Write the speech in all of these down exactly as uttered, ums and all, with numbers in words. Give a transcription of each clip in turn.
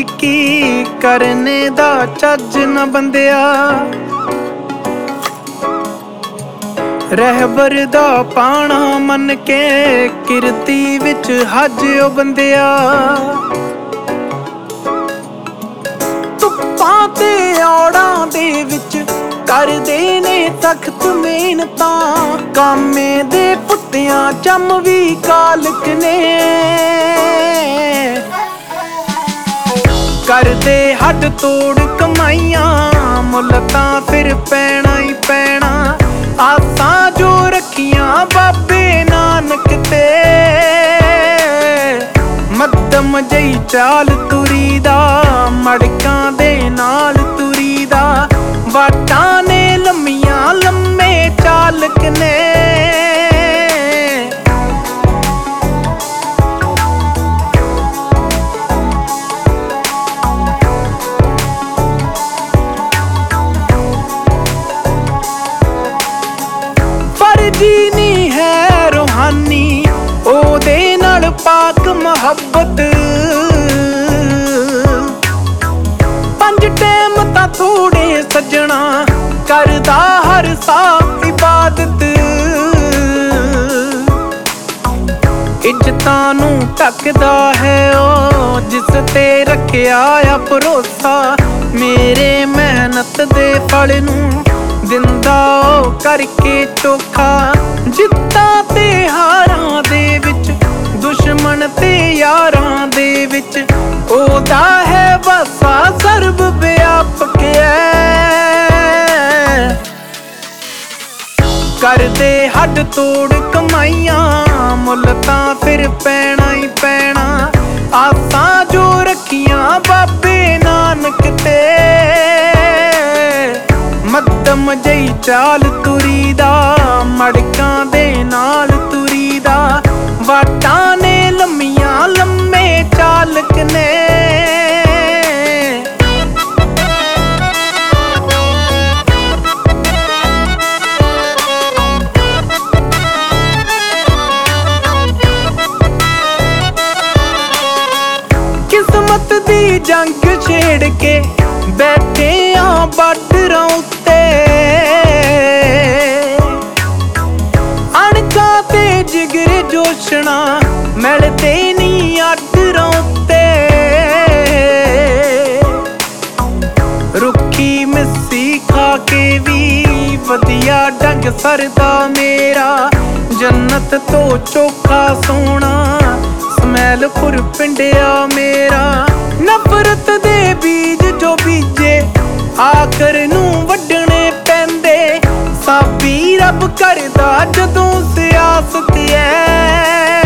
ਕੀ ਕਰਨੇ ਦਾ ਚੱਜ ਨਾ ਬੰਦਿਆ। ਰਹਿਬਰ ਦਾ ਪਾਣਾ ਮੰਨ ਕੇ ਕਿਰਤੀ ਵਿੱਚ ਹੱਜ ਓ ਬੰਦਿਆ। ਧੁੱਪਾਂ ਤੇ ਔੜਾਂ ਦੇ ਵਿੱਚ ਕਰਦੇ ਨੇ ਸਖਤ ਮਿਹਨਤਾਂ। ਕਾਮੇ ਦੇ ਪੁੱਤਿਆਂ ਚੰਮ ਵੀ ਕਾਲਕ ਨੇ ਕਰਦੇ ਹੱਡ ਤੋੜ ਕਮਾਈਆਂ। ਮੁੱਲ ਤਾਂ ਫਿਰ ਪੈਣਾ ਹੀ ਪੈਣਾ ਆਸਾਂ ਜੋ ਰੱਖੀਆਂ ਬਾਬੇ ਨਾਨਕ ਤੇ। ਮੱਧਮ ਜਿਹੀ ਚਾਲ ਤੁਰੀ ਦਾ ਮੜਕਾਂ ਦੇ ਨਾਲ ਤੁਰੀ ਦਾ। ਵਾਟਾਂ ਨੇ ਲੰਮੀਆਂ ਲੰਮੇ ਚਾਲਕ ਨੇ ਫਰਜੀ ਨੀ ਹੈ ਰੂਹਾਨੀ ਉਹਦੇ ਨਾਲ ਪਾਕ ਮੁਹੱਬਤ। ਪੰਜ ਟੈਮ ਤਾਂ ਥੋੜੇ ਸੱਜਣਾ ਕਰਦਾ ਹਰ ਸਾਹ ਇਬਾਦਤ। ਇੱਜ਼ਤਾਂ ਨੂੰ ਢੱਕਦਾ ਹੈ ਉਹ ਜਿਸ ਤੇ ਰੱਖਿਆ ਆ ਭਰੋਸਾ। ਮੇਰੇ ਮਿਹਨਤ ਦੇ ਫਲ ਨੂੰ ਦਿੰਦਾ ਉਹ ਕਰਕੇ ਚੋਖਾ। ਜਿੱਤਾਂ ਤੇ ਹਾਰਾਂ ਦੇ ਵਿੱਚ ਦੁਸ਼ਮਣ ਤੇ ਯਾਰਾਂ ਦੇ ਵਿੱਚ ਉਹਦਾ ਹੈ ਵਾਸਾ ਸਰਬ ਵਿਆਪਕ ਹੈ। ਕਰਦੇ ਹੱਡ ਤੋੜ ਕਮਾਈਆਂ ਮੁੱਲ ਤਾਂ ਫਿਰ ਪੈਣਾ ਹੀ ਪੈਣਾ ਆਸਾਂ ਜੋ ਰੱਖੀਆਂ ਬਾਬੇ ਨਾਨਕ ਤੇ। ਮੱਧਮ ਜਿਹੀ ਚਾਲ ਤੁਰੀ ਦਾ ਮੜਕਾਂ ਦੇ ਨਾਲ ਤੁਰੀ ਦਾ। ਵਾਟਾਂ ਨੇ ਲੰਮੀਆਂ ਲੰਮੇ ਚਾਲਕ ਨੇ ਕਿਸਮਤ ਦੀ ਜੰਗ ਛੇੜ ਕੇ ਬੈਠੇ ਆ ਬਾਰਡਰਾਂ ਉੱਤੇ। ਅਣਕਾਂ ਤੇ ਜਿਗਰ ਜੋਸ਼ਣਾ ਮਿਲਦੇ ਨੀ ਆਡਰਾਂ ਉੱਤੇ। ਰੁੱਖੀ ਮਿੱਸੀ ਖਾ ਕੇ ਵੀ ਵਧੀਆ ਡੰਗ ਸਰਦਾ ਮੇਰਾ। ਜੰਨਤ ਤੋਂ ਚੋਖਾ ਸੋਹਣਾ ਸਮੈਲ ਖੁਰ ਪਿੰਡਿਆ ਮੇਰਾ। ਨਫ਼ਰਤ ਦੇ ਬੀਜ ਜੋ ਬੀਜੇ ਆਖਰ ਨੂੰ ਵੱਢਣੇ ਪੈਂਦੇ। ਸਾਬੀ ਰੱਬ ਕਰਦਾ ਜਦੋਂ ਸਿਆਸਤ ਐ।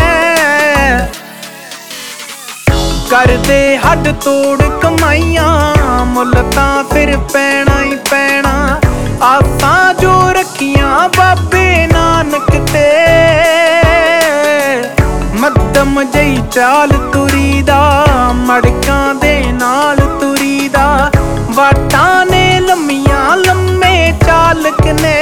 ਕਰਦੇ ਹੱਡ ਤੋੜ ਕਮਾਈਆਂ ਮੁੱਲ ਤਾਂ ਫਿਰ ਪੈਣਾ ਹੀ ਪੈਣਾ ਆਸਾਂ ਜੋ ਰੱਖੀਆਂ ਬਾਬੇ ਨਾਨਕ ਤੇ। ਮੱਧਮ ਜਿਹੀ ਚਾਲ ਤੁਰੀ ਦਾ ਮੜਕਾਂ ਦੇ ਨਾਲ ਤੁਰੀ ਦਾ। ਵਾਟਾਂ ਨੇ ਲੰਮੀਆਂ ਲੰਮੇ ਚਾਲਕ ਨੇ